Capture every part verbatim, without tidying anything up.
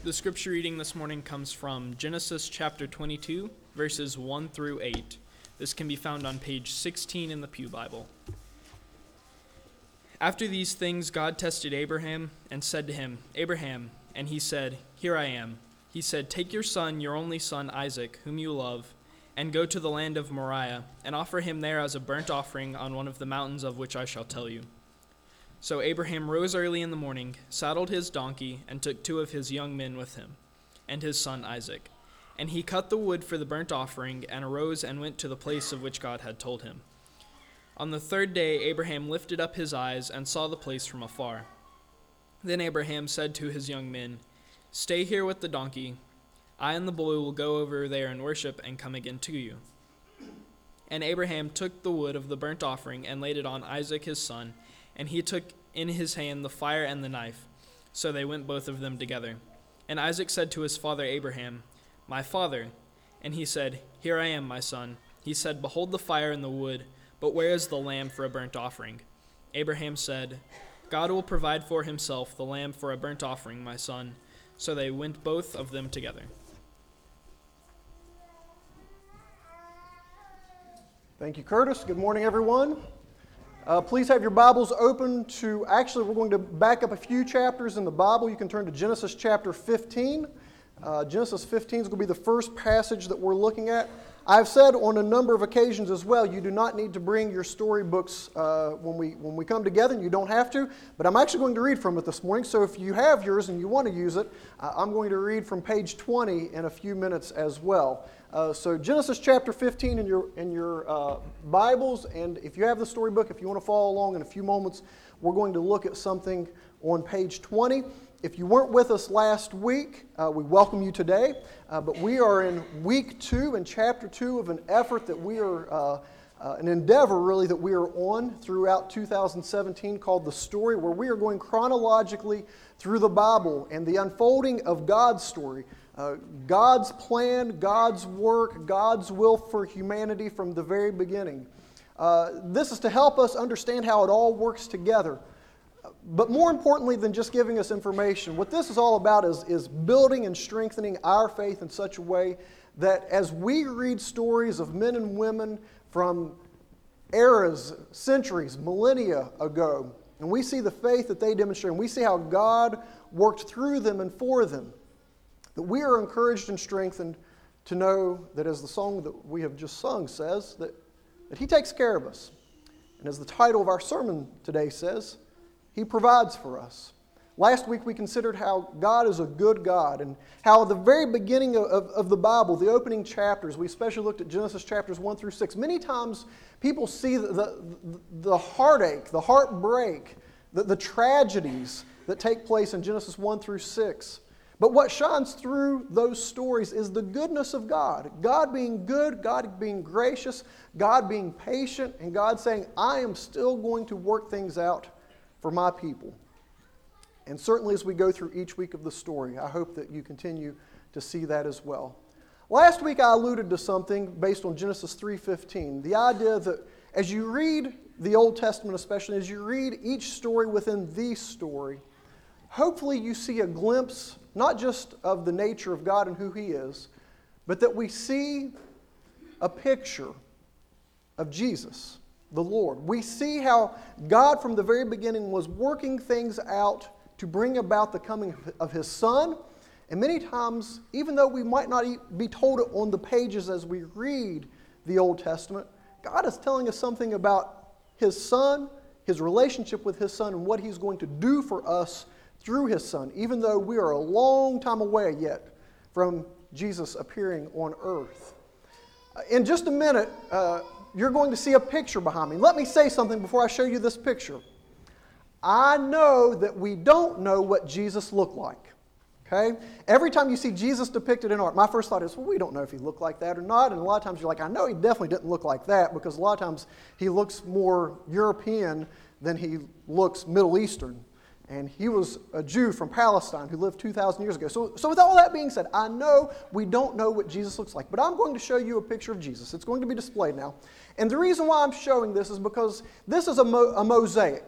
The scripture reading this morning comes from Genesis chapter twenty-two, verses one through eight. This can be found on page sixteen in the Pew Bible. After these things, God tested Abraham and said to him, "Abraham," and he said, "Here I am." He said, "Take your son, your only son Isaac, whom you love, and go to the land of Moriah, and offer him there as a burnt offering on one of the mountains of which I shall tell you." So Abraham rose early in the morning, saddled his donkey, and took two of his young men with him, and his son Isaac. And he cut the wood for the burnt offering, and arose and went to the place of which God had told him. On the third day Abraham lifted up his eyes and saw the place from afar. Then Abraham said to his young men, "Stay here with the donkey. I and the boy will go over there and worship and come again to you." And Abraham took the wood of the burnt offering and laid it on Isaac his son, and he took in his hand the fire and the knife. So they went both of them together. And Isaac said to his father Abraham, "My father." And he said, "Here I am, my son." He said, "Behold the fire and the wood, but where is the lamb for a burnt offering?" Abraham said, "God will provide for himself the lamb for a burnt offering, my son." So they went both of them together. Thank you, Curtis. Good morning, everyone. Uh, please have your Bibles open to, actually, we're going to back up a few chapters in the Bible. You can turn to Genesis chapter fifteen. Uh, Genesis fifteen is going to be the first passage that we're looking at. I've said on a number of occasions as well, you do not need to bring your storybooks uh, when we when we come together, and you don't have to, but I'm actually going to read from it this morning, so if you have yours and you want to use it, uh, I'm going to read from page twenty in a few minutes as well. Uh, so Genesis chapter fifteen in your in your uh, Bibles, and if you have the storybook, if you want to follow along in a few moments, we're going to look at something on page twenty. If you weren't with us last week, uh, we welcome you today, uh, but we are in week two and chapter two of an effort that we are, uh, uh, an endeavor really that we are on throughout two thousand seventeen called The Story, where we are going chronologically through the Bible and the unfolding of God's story. Uh, God's plan, God's work, God's will for humanity from the very beginning. Uh, this is to help us understand how it all works together. But more importantly than just giving us information, what this is all about is, is building and strengthening our faith in such a way that as we read stories of men and women from eras, centuries, millennia ago, and we see the faith that they demonstrate, and we see how God worked through them and for them, that we are encouraged and strengthened to know that, as the song that we have just sung says, that, that He takes care of us. And as the title of our sermon today says, He provides for us. Last week we considered how God is a good God, and how at the very beginning of, of, of the Bible, the opening chapters, we especially looked at Genesis chapters one through six. Many times people see the, the, the heartache, the heartbreak, the, the tragedies that take place in Genesis one through six. But what shines through those stories is the goodness of God. God being good, God being gracious, God being patient, and God saying, "I am still going to work things out for my people." And certainly as we go through each week of the story, I hope that you continue to see that as well. Last week I alluded to something based on Genesis three fifteen, the idea that as you read the Old Testament, especially as you read each story within the story, hopefully you see a glimpse not just of the nature of God and who He is, but that we see a picture of Jesus, the Lord. We see how God from the very beginning was working things out to bring about the coming of His Son. And many times, even though we might not be told it on the pages as we read the Old Testament, God is telling us something about His Son, His relationship with His Son, and what He's going to do for us through His Son, even though we are a long time away yet from Jesus appearing on earth. In just a minute, uh, you're going to see a picture behind me. Let me say something before I show you this picture. I know that we don't know what Jesus looked like. Okay? Every time you see Jesus depicted in art, my first thought is, well, we don't know if He looked like that or not. And a lot of times you're like, I know He definitely didn't look like that, because a lot of times He looks more European than He looks Middle Eastern. And He was a Jew from Palestine who lived two thousand years ago. So, so with all that being said, I know we don't know what Jesus looks like, but I'm going to show you a picture of Jesus. It's going to be displayed now. And the reason why I'm showing this is because this is a, mo- a mosaic.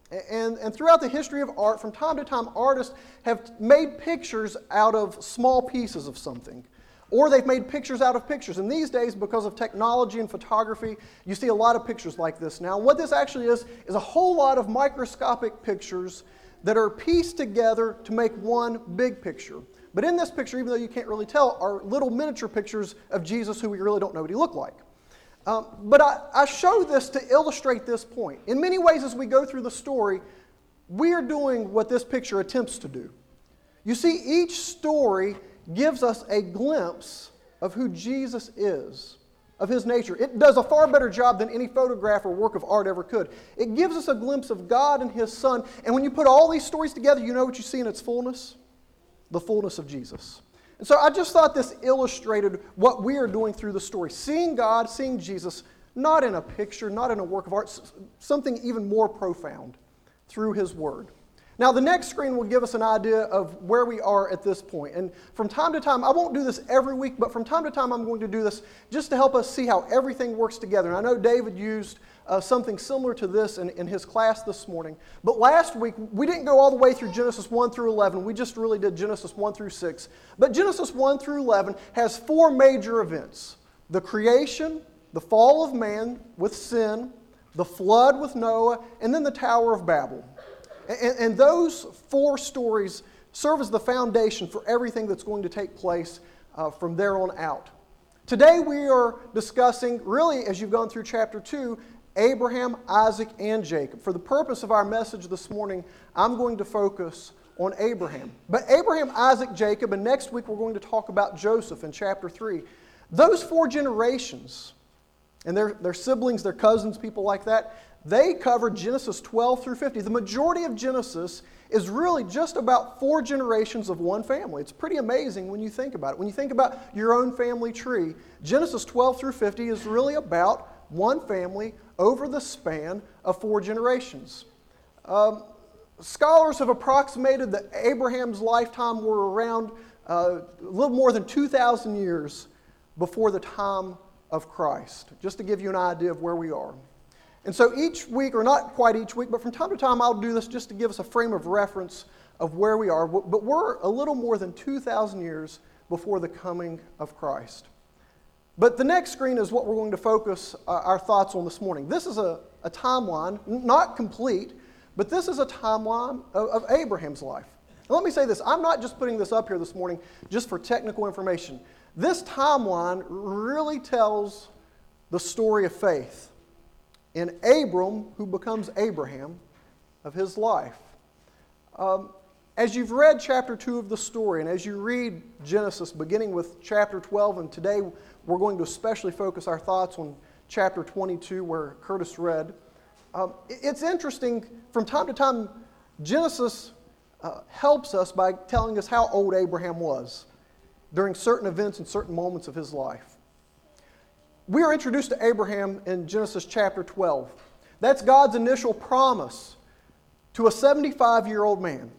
And, and throughout the history of art, from time to time, artists have made pictures out of small pieces of something. Or they've made pictures out of pictures. And these days, because of technology and photography, you see a lot of pictures like this now. And what this actually is, is a whole lot of microscopic pictures that are pieced together to make one big picture. But in this picture, even though you can't really tell, are little miniature pictures of Jesus who we really don't know what he looked like. Um, but I, I show this to illustrate this point. In many ways, as we go through the story, we are doing what this picture attempts to do. You see, each story gives us a glimpse of who Jesus is, of his nature. It does a far better job than any photograph or work of art ever could. It gives us a glimpse of God and his Son. And when you put all these stories together, you know what you see in its fullness? The fullness of Jesus. And so I just thought this illustrated what we are doing through the story. Seeing God, seeing Jesus, not in a picture, not in a work of art, something even more profound through his word. Now the next screen will give us an idea of where we are at this point. And from time to time, I won't do this every week, but from time to time I'm going to do this just to help us see how everything works together. And I know David used Uh, something similar to this in, in his class this morning. But last week, we didn't go all the way through Genesis one through eleven. We just really did Genesis one through six. But Genesis one through eleven has four major events. The creation, the fall of man with sin, the flood with Noah, and then the Tower of Babel. And, and those four stories serve as the foundation for everything that's going to take place uh, from there on out. Today we are discussing, really as you've gone through chapter two, Abraham, Isaac, and Jacob. For the purpose of our message this morning, I'm going to focus on Abraham. But Abraham, Isaac, Jacob, and next week we're going to talk about Joseph in chapter three. Those four generations, and their, their siblings, their cousins, people like that, they cover Genesis twelve through fifty. The majority of Genesis is really just about four generations of one family. It's pretty amazing when you think about it. When you think about your own family tree, Genesis twelve through fifty is really about one family over the span of four generations. Um, scholars have approximated that Abraham's lifetime were around uh, a little more than two thousand years before the time of Christ, just to give you an idea of where we are. And so each week, or not quite each week, but from time to time I'll do this just to give us a frame of reference of where we are. But we're a little more than two thousand years before the coming of Christ. But the next screen is what we're going to focus uh, our thoughts on this morning. This is a, a timeline, not complete, but this is a timeline of, of Abraham's life. And let me say this, I'm not just putting this up here this morning just for technical information. This timeline really tells the story of faith in Abram, who becomes Abraham, of his life. Um, As you've read chapter two of the story, and as you read Genesis, beginning with chapter twelve, and today we're going to especially focus our thoughts on chapter twenty-two, where Curtis read, um, it's interesting, from time to time, Genesis uh, helps us by telling us how old Abraham was during certain events and certain moments of his life. We are introduced to Abraham in Genesis chapter twelve. That's God's initial promise to a seventy-five-year-old man.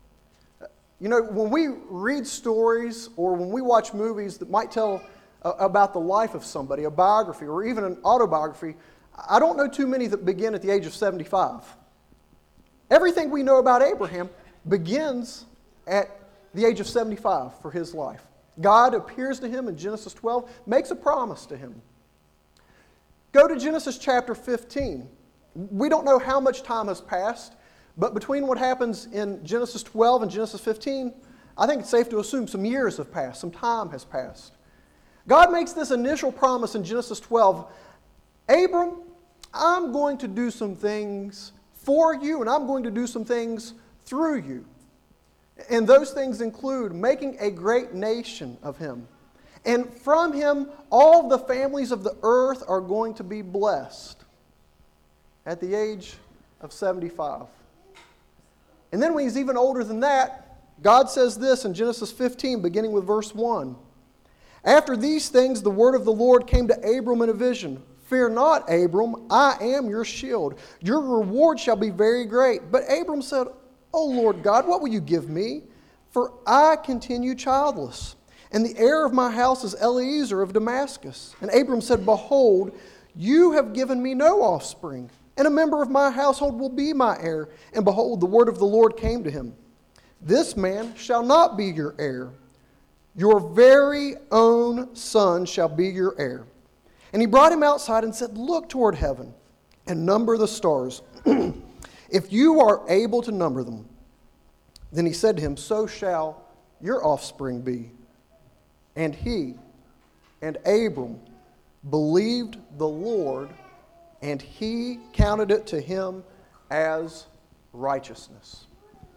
You know, when we read stories or when we watch movies that might tell uh, about the life of somebody, a biography or even an autobiography, I don't know too many that begin at the age of seventy-five. Everything we know about Abraham begins at the age of seventy-five for his life. God appears to him in Genesis twelve, makes a promise to him. Go to Genesis chapter fifteen. We don't know how much time has passed, but between what happens in Genesis twelve and Genesis fifteen, I think it's safe to assume some years have passed, some time has passed. God makes this initial promise in Genesis twelve. Abram, I'm going to do some things for you, and I'm going to do some things through you. And those things include making a great nation of him. And from him, all the families of the earth are going to be blessed at the age of seventy-five. And then when he's even older than that, God says this in Genesis fifteen, beginning with verse one. After these things, the word of the Lord came to Abram in a vision. Fear not, Abram, I am your shield. Your reward shall be very great. But Abram said, O Lord God, what will you give me? For I continue childless, and the heir of my house is Eliezer of Damascus. And Abram said, Behold, you have given me no offspring, and a member of my household will be my heir. And behold, the word of the Lord came to him. This man shall not be your heir. Your very own son shall be your heir. And he brought him outside and said, look toward heaven and number the stars, if you are able to number them. Then he said to him, so shall your offspring be. And he and Abram believed the Lord, and he counted it to him as righteousness.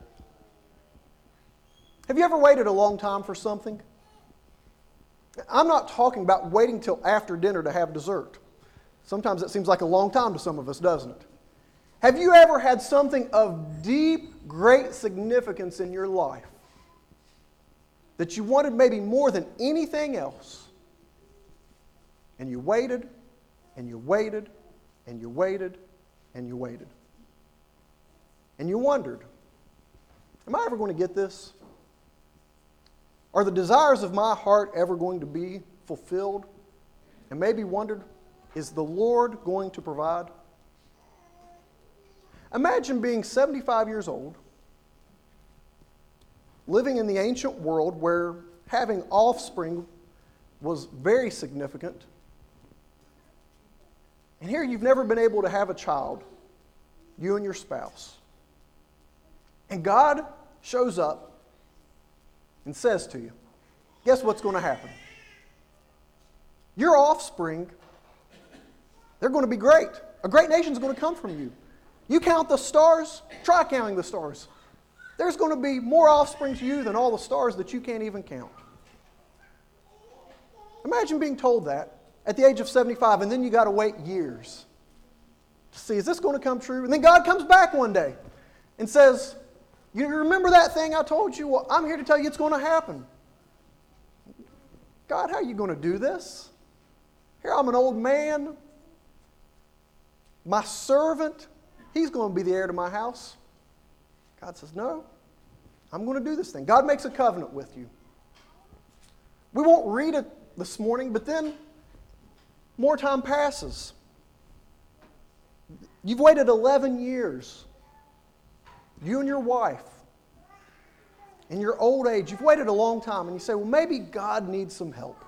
Have you ever waited a long time for something? I'm not talking about waiting till after dinner to have dessert. Sometimes it seems like a long time to some of us, doesn't it? Have you ever had something of deep, great significance in your life that you wanted maybe more than anything else? And you waited, and you waited, and you waited, and you waited. And you wondered, am I ever going to get this? Are the desires of my heart ever going to be fulfilled? And maybe wondered, is the Lord going to provide? Imagine being seventy-five years old, living in the ancient world where having offspring was very significant. And here you've never been able to have a child, you and your spouse. And God shows up and says to you, guess what's going to happen? Your offspring, they're going to be great. A great nation's going to come from you. You count the stars, try counting the stars. There's going to be more offspring to you than all the stars that you can't even count. Imagine being told that at the age of seventy-five, and then you got to wait years to see, is this going to come true? And then God comes back one day and says, you remember that thing I told you? Well, I'm here to tell you it's going to happen. God, how are you going to do this? Here I'm an old man. My servant, he's going to be the heir to my house. God says, no, I'm going to do this thing. God makes a covenant with you. We won't read it this morning, but then more time passes. You've waited eleven years. You and your wife. In your old age, you've waited a long time, and you say, well, maybe God needs some help.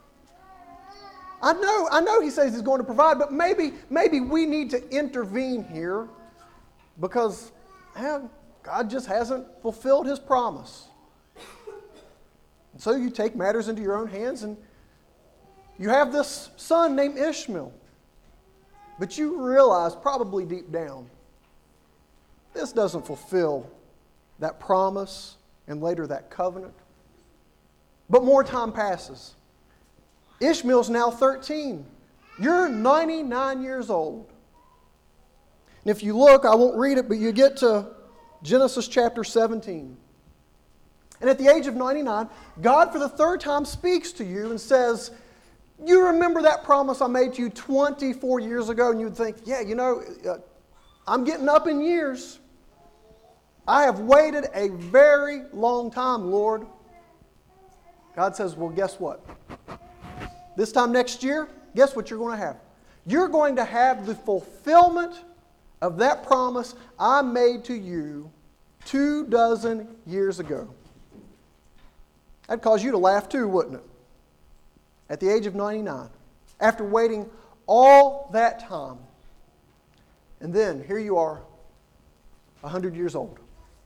I know, I know he says he's going to provide, but maybe, maybe we need to intervene here because eh, God just hasn't fulfilled his promise. And so you take matters into your own hands, and you have this son named Ishmael. But you realize probably deep down, this doesn't fulfill that promise and later that covenant. But more time passes. Ishmael's now thirteen. You're ninety-nine years old. And if you look, I won't read it, but you get to Genesis chapter seventeen. And at the age of ninety-nine, God for the third time speaks to you and says, you remember that promise I made to you twenty-four years ago? And you'd think, yeah, you know, uh, I'm getting up in years. I have waited a very long time, Lord. God says, well, guess what? This time next year, guess what you're going to have? You're going to have the fulfillment of that promise I made to you two dozen years ago. That'd cause you to laugh too, wouldn't it? At the age of ninety-nine, after waiting all that time. And then, here you are, one hundred years old.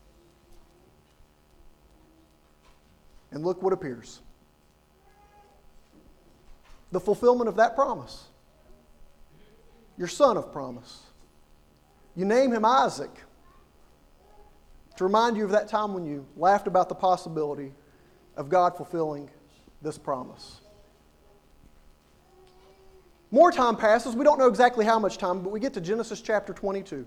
And look what appears. The fulfillment of that promise. Your son of promise. You name him Isaac to remind you of that time when you laughed about the possibility of God fulfilling this promise. More time passes. We don't know exactly how much time, but we get to Genesis chapter twenty-two.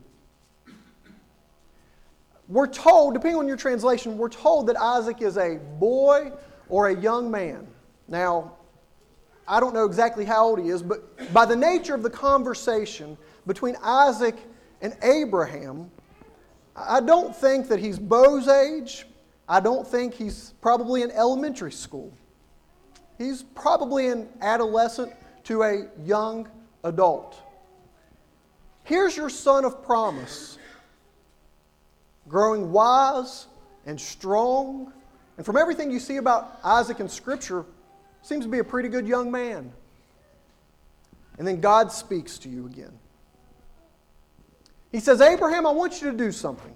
We're told, depending on your translation, we're told that Isaac is a boy or a young man. Now, I don't know exactly how old he is, but by the nature of the conversation between Isaac and Abraham, I don't think that he's Bo's age. I don't think he's probably in elementary school. He's probably an adolescent to a young adult. Here's your son of promise, growing wise and strong. And from everything you see about Isaac in Scripture, seems to be a pretty good young man. And then God speaks to you again. He says, Abraham, I want you to do something.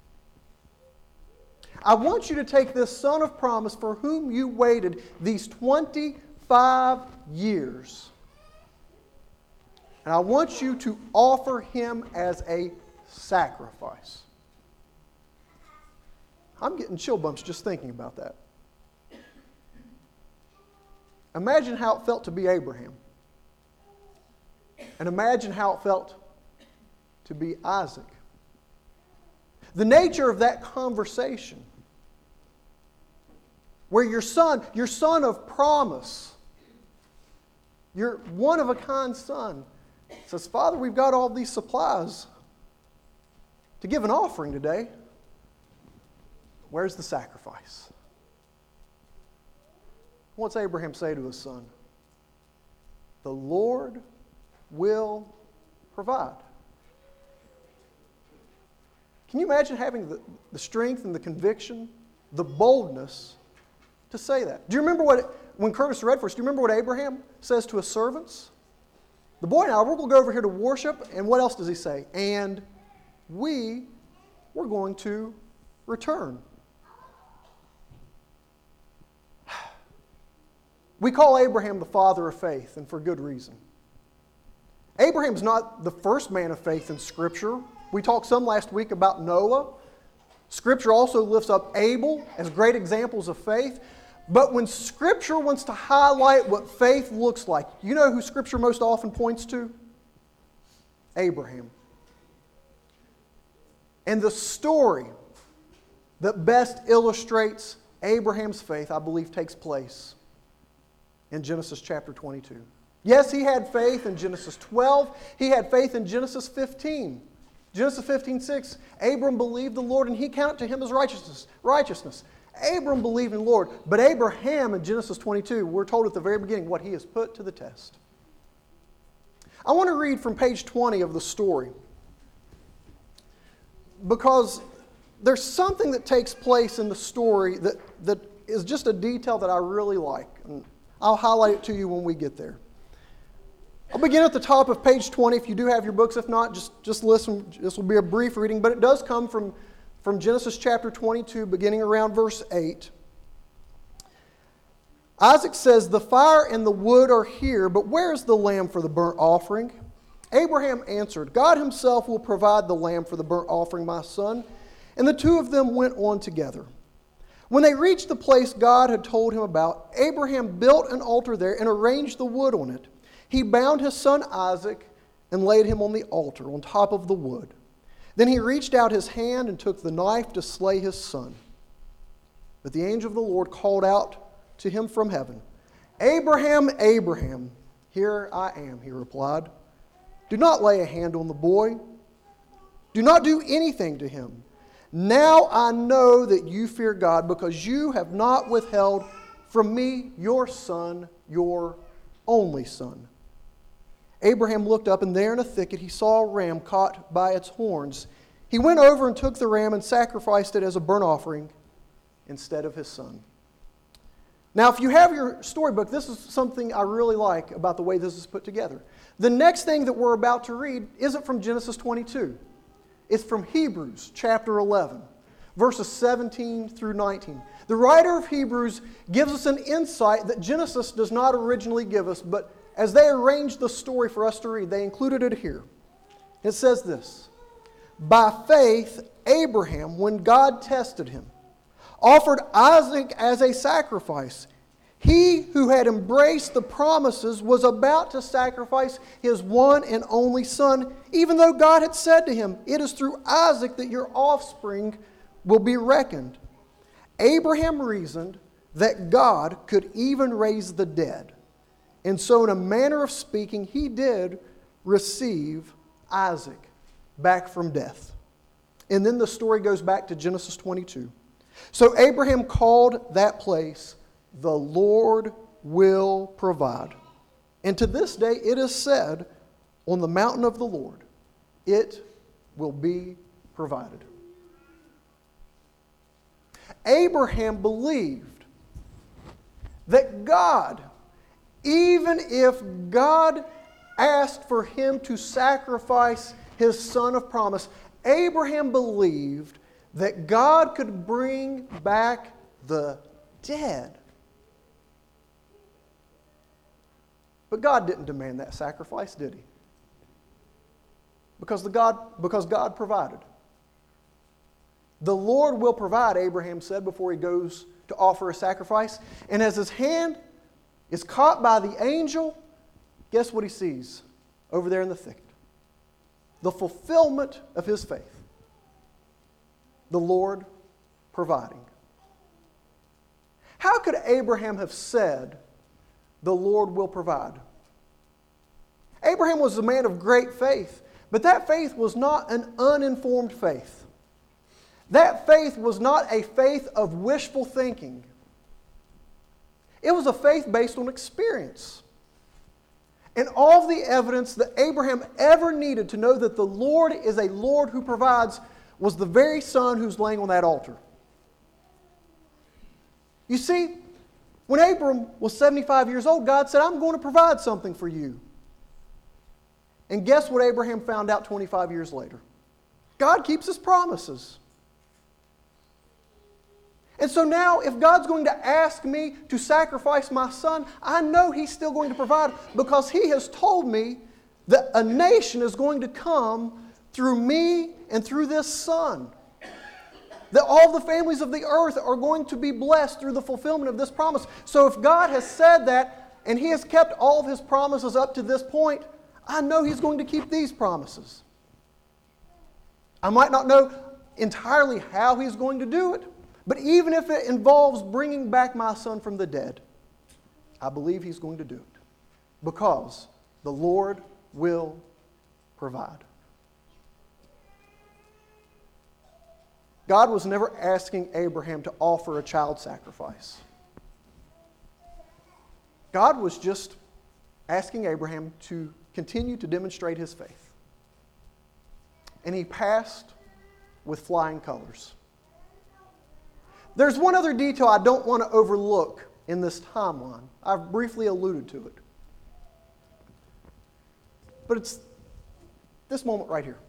I want you to take this son of promise for whom you waited these twenty-five years. And I want you to offer him as a sacrifice. I'm getting chill bumps just thinking about that. Imagine how it felt to be Abraham. And imagine how it felt to be Isaac. The nature of that conversation, where your son, your son of promise, your one-of-a-kind son, says, Father, we've got all these supplies to give an offering today. Where's the sacrifice? What's Abraham say to his son? The Lord will provide. Can you imagine having the, the strength and the conviction, the boldness to say that? Do you remember what, when Curtis read for us, do you remember what Abraham says to his servants? The boy and I, we're going to go over here to worship, and what else does he say? And we, we're going to return. We call Abraham the father of faith, and for good reason. Abraham's not the first man of faith in Scripture. We talked some last week about Noah. Scripture also lifts up Abel as great examples of faith. But when Scripture wants to highlight what faith looks like, you know who Scripture most often points to? Abraham. And the story that best illustrates Abraham's faith, I believe, takes place in Genesis chapter twenty-two. Yes, he had faith in Genesis twelve. He had faith in Genesis fifteen. Genesis fifteen six, Abram believed the Lord and he counted to him as righteousness. righteousness. Abram believed in the Lord. But Abraham in Genesis twenty-two, we're told at the very beginning what he has put to the test. I want to read from page twenty of the story, because there's something that takes place in the story that, that is just a detail that I really like. And I'll highlight it to you when we get there. I'll begin at the top of page twenty if you do have your books. If not, just, just listen. This will be a brief reading, but it does come from, from Genesis chapter twenty-two, beginning around verse eight. Isaac says, the fire and the wood are here, but where is the lamb for the burnt offering? Abraham answered, God himself will provide the lamb for the burnt offering, my son. And the two of them went on together. When they reached the place God had told him about, Abraham built an altar there and arranged the wood on it. He bound his son Isaac and laid him on the altar on top of the wood. Then he reached out his hand and took the knife to slay his son. But the angel of the Lord called out to him from heaven, Abraham, Abraham. Here I am, he replied. Do not lay a hand on the boy. Do not do anything to him. Now I know that you fear God, because you have not withheld from me your son, your only son. Abraham looked up, and there in a thicket he saw a ram caught by its horns. He went over and took the ram and sacrificed it as a burnt offering instead of his son. Now, if you have your storybook, this is something I really like about the way this is put together. The next thing that we're about to read isn't from Genesis twenty-two. It's from Hebrews chapter eleven, verses seventeen through nineteen. The writer of Hebrews gives us an insight that Genesis does not originally give us, but as they arranged the story for us to read, they included it here. It says this, by faith, Abraham, when God tested him, offered Isaac as a sacrifice. He who had embraced the promises was about to sacrifice his one and only son, even though God had said to him, it is through Isaac that your offspring will be reckoned. Abraham reasoned that God could even raise the dead. And so in a manner of speaking, he did receive Isaac back from death. And then the story goes back to Genesis twenty-two. So Abraham called that place, the Lord will provide. And to this day it is said, on the mountain of the Lord it will be provided. Abraham believed that God, even if God asked for him to sacrifice his son of promise, Abraham believed that God could bring back the dead. But God didn't demand that sacrifice, did He? Because, the God, because God provided. The Lord will provide, Abraham said before he goes to offer a sacrifice. And as his hand is caught by the angel, guess what he sees over there in the thicket? The fulfillment of his faith. The Lord providing. How could Abraham have said, the Lord will provide? Abraham was a man of great faith, but that faith was not an uninformed faith. That faith was not a faith of wishful thinking. It was a faith based on experience. And all the evidence that Abraham ever needed to know that the Lord is a Lord who provides was the very son who's laying on that altar. You see, when Abram was seventy-five years old, God said, I'm going to provide something for you. And guess what Abraham found out twenty-five years later? God keeps His promises. And so now, if God's going to ask me to sacrifice my son, I know He's still going to provide because He has told me that a nation is going to come through me and through this son. That all the families of the earth are going to be blessed through the fulfillment of this promise. So if God has said that, and He has kept all of His promises up to this point, I know He's going to keep these promises. I might not know entirely how He's going to do it, but even if it involves bringing back my son from the dead, I believe He's going to do it because the Lord will provide. God was never asking Abraham to offer a child sacrifice. God was just asking Abraham to continue to demonstrate his faith. And he passed with flying colors. There's one other detail I don't want to overlook in this timeline. I've briefly alluded to it. But it's this moment right here.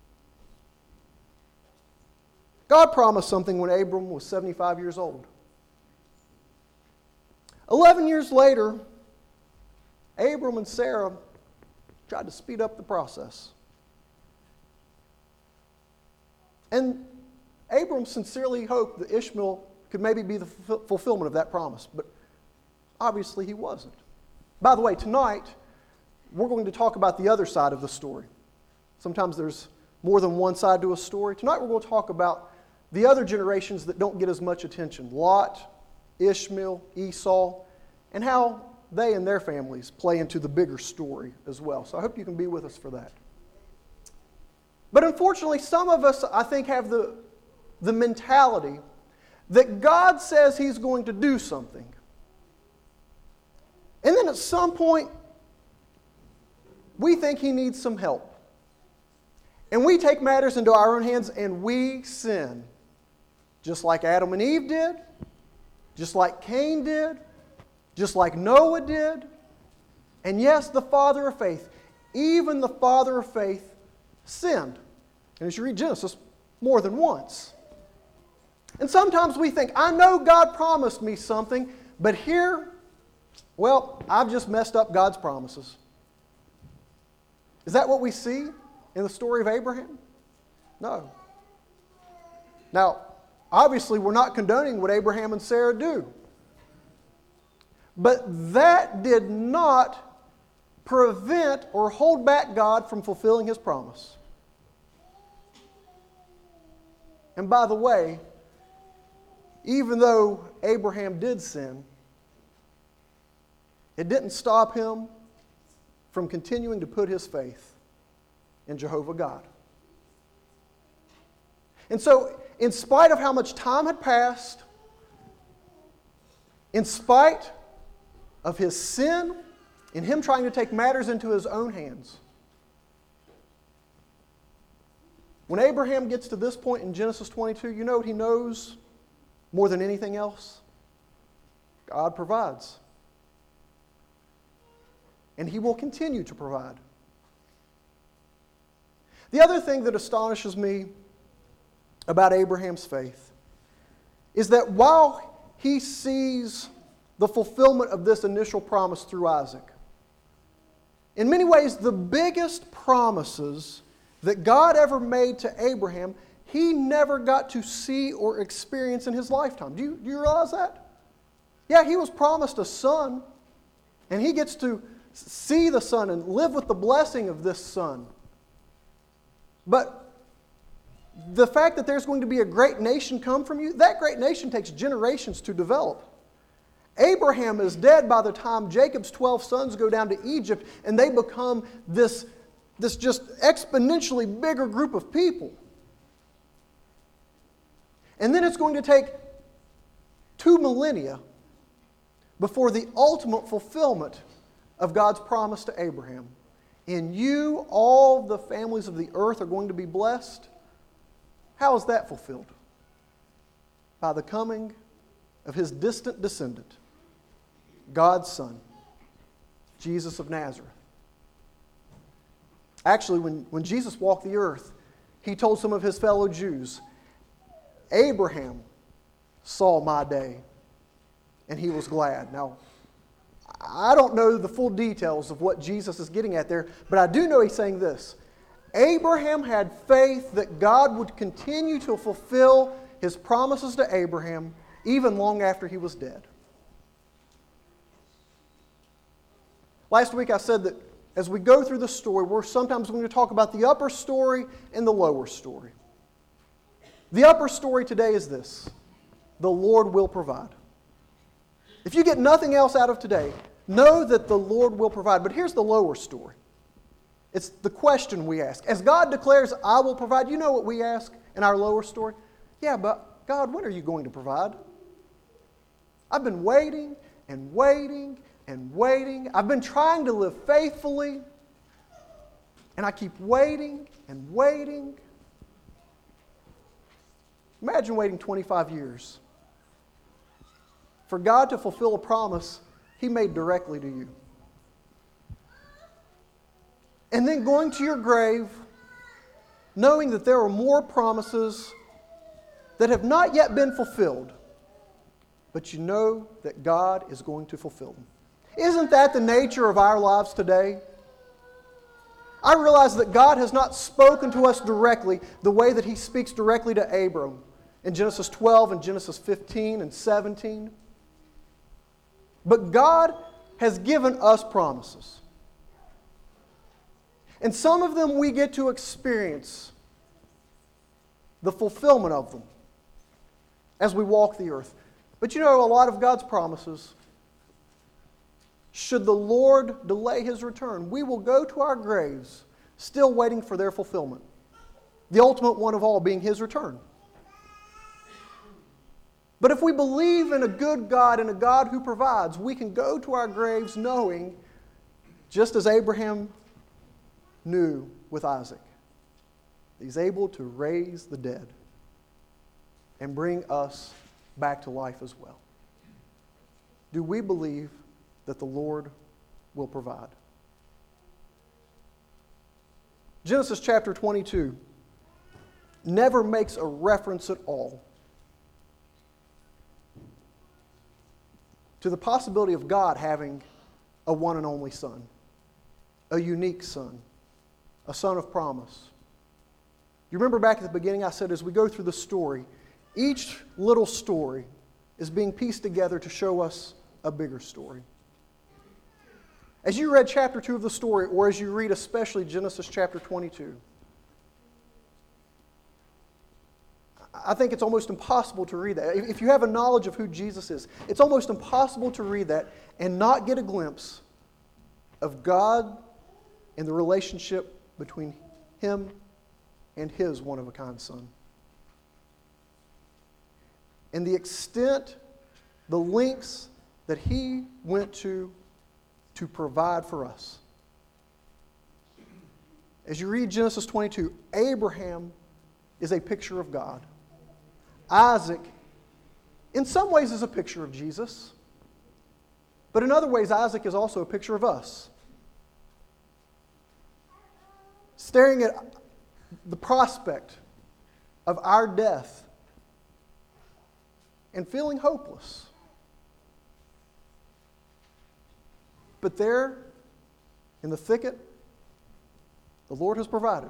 God promised something when Abram was seventy-five years old. Eleven years later, Abram and Sarah tried to speed up the process. And Abram sincerely hoped that Ishmael could maybe be the fulfillment of that promise, but obviously he wasn't. By the way, tonight, we're going to talk about the other side of the story. Sometimes there's more than one side to a story. Tonight we're going to talk about the other generations that don't get as much attention. Lot, Ishmael, Esau, and how they and their families play into the bigger story as well. So I hope you can be with us for that. But unfortunately, some of us, I think, have the, the mentality that God says He's going to do something. And then at some point, we think He needs some help. And we take matters into our own hands and we sin. Just like Adam and Eve did, just like Cain did, just like Noah did. And yes, the father of faith, even the father of faith, sinned. And as you read Genesis, more than once. And sometimes we think, I know God promised me something, but here, well, I've just messed up God's promises. Is that what we see in the story of Abraham? No. Now, obviously, we're not condoning what Abraham and Sarah do. But that did not prevent or hold back God from fulfilling His promise. And by the way, even though Abraham did sin, it didn't stop him from continuing to put his faith in Jehovah God. And so, in spite of how much time had passed, in spite of his sin, in him trying to take matters into his own hands, When Abraham gets to this point in Genesis twenty-two, you know what he knows more than anything else? God provides. And He will continue to provide. The other thing that astonishes me about Abraham's faith is that while he sees the fulfillment of this initial promise through Isaac, in many ways the biggest promises that God ever made to Abraham, he never got to see or experience in his lifetime. Do you, do you realize that? Yeah, he was promised a son, and he gets to see the son and live with the blessing of this son. But the fact that there's going to be a great nation come from you, that great nation takes generations to develop. Abraham is dead by the time Jacob's twelve sons go down to Egypt and they become this, this just exponentially bigger group of people. And then it's going to take two millennia before the ultimate fulfillment of God's promise to Abraham. In you, all the families of the earth are going to be blessed. How is that fulfilled? By the coming of His distant descendant, God's Son, Jesus of Nazareth. Actually, when, when Jesus walked the earth, He told some of His fellow Jews, Abraham saw my day, and he was glad. Now, I don't know the full details of what Jesus is getting at there, but I do know He's saying this. Abraham had faith that God would continue to fulfill His promises to Abraham even long after he was dead. Last week I said that as we go through the story, we're sometimes going to talk about the upper story and the lower story. The upper story today is this: the Lord will provide. If you get nothing else out of today, know that the Lord will provide. But here's the lower story. It's the question we ask. As God declares, I will provide, you know what we ask in our lower story? Yeah, but God, when are you going to provide? I've been waiting and waiting and waiting. I've been trying to live faithfully, and I keep waiting and waiting. Imagine waiting twenty-five years for God to fulfill a promise He made directly to you. And then going to your grave, knowing that there are more promises that have not yet been fulfilled, but you know that God is going to fulfill them. Isn't that the nature of our lives today? I realize that God has not spoken to us directly the way that He speaks directly to Abram in Genesis twelve and Genesis fifteen and seventeen. But God has given us promises. And some of them we get to experience the fulfillment of them as we walk the earth. But you know, a lot of God's promises, should the Lord delay His return, we will go to our graves still waiting for their fulfillment. The ultimate one of all being His return. But if we believe in a good God and a God who provides, we can go to our graves knowing, just as Abraham knew with Isaac, He's able to raise the dead and bring us back to life as well. Do we believe that the Lord will provide? Genesis chapter twenty-two never makes a reference at all to the possibility of God having a one and only son, a unique son, a son of promise. You remember back at the beginning I said as we go through the story, each little story is being pieced together to show us a bigger story. As you read chapter two of the story, or as you read especially Genesis chapter twenty-two, I think it's almost impossible to read that. If you have a knowledge of who Jesus is, it's almost impossible to read that and not get a glimpse of God and the relationship between Him and His one-of-a-kind Son. And the extent, the lengths that He went to to provide for us. As you read Genesis twenty-two, Abraham is a picture of God. Isaac, in some ways, is a picture of Jesus. But in other ways, Isaac is also a picture of us. Staring at the prospect of our death and feeling hopeless. But there, in the thicket, the Lord has provided.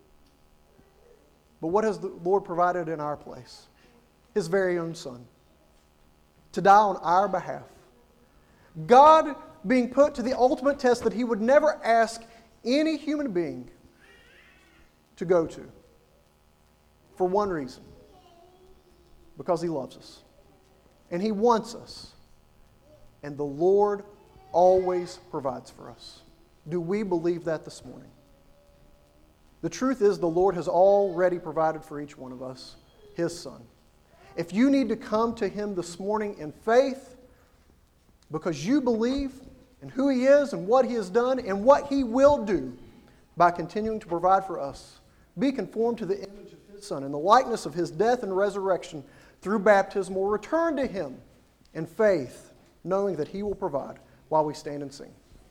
But what has the Lord provided in our place? His very own Son, to die on our behalf. God being put to the ultimate test that He would never ask any human being to go to, for one reason: because He loves us and He wants us, and the Lord always provides for us. Do we believe that this morning? The truth is, the Lord has already provided for each one of us His Son. If you need to come to Him this morning in faith because you believe in who He is and what He has done and what He will do by continuing to provide for us, be conformed to the image of His Son and the likeness of His death and resurrection through baptism, or return to Him in faith, knowing that He will provide, while we stand and sing.